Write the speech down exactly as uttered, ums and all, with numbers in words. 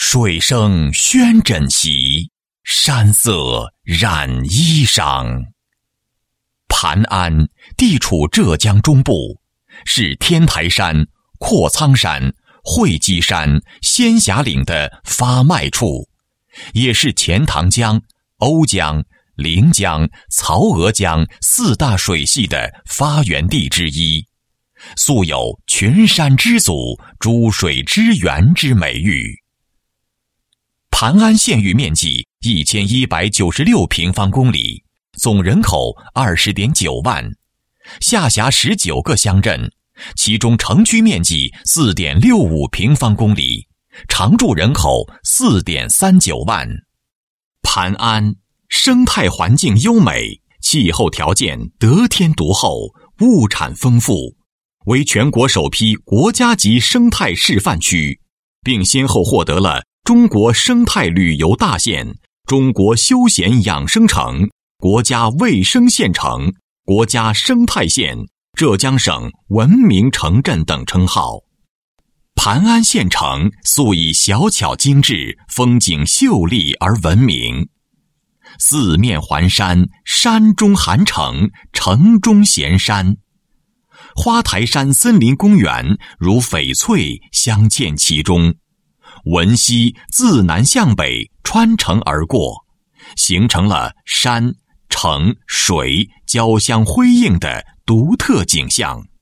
水声喧枕席，山色染衣裳。盘安地处浙江中部，是天台山、阔苍山、会稽山、仙霞岭的发脉处，也是钱塘江、瓯江、临江、曹娥江四大水系的发源地之一，素有群山之祖、诸水之源之美誉。盘安县域面积一千一百九十六平方公里，总人口 二十点九万，下辖十九个乡镇，其中城区面积 四点六五平方公里，常住人口 四点三九万。盘安生态环境优美，气候条件得天独厚，物产丰富，为全国首批国家级生态示范区，并先后获得了中国生态旅游大县、中国休闲养生城、国家卫生县城、国家生态县、浙江省文明城镇等称号。盘安县城素以小巧精致、风景秀丽而闻名，四面环山，山中含城，城中衔山。花台山森林公园如翡翠镶嵌其中，汶溪自南向北穿城而过，形成了山、城、水交相辉映的独特景象。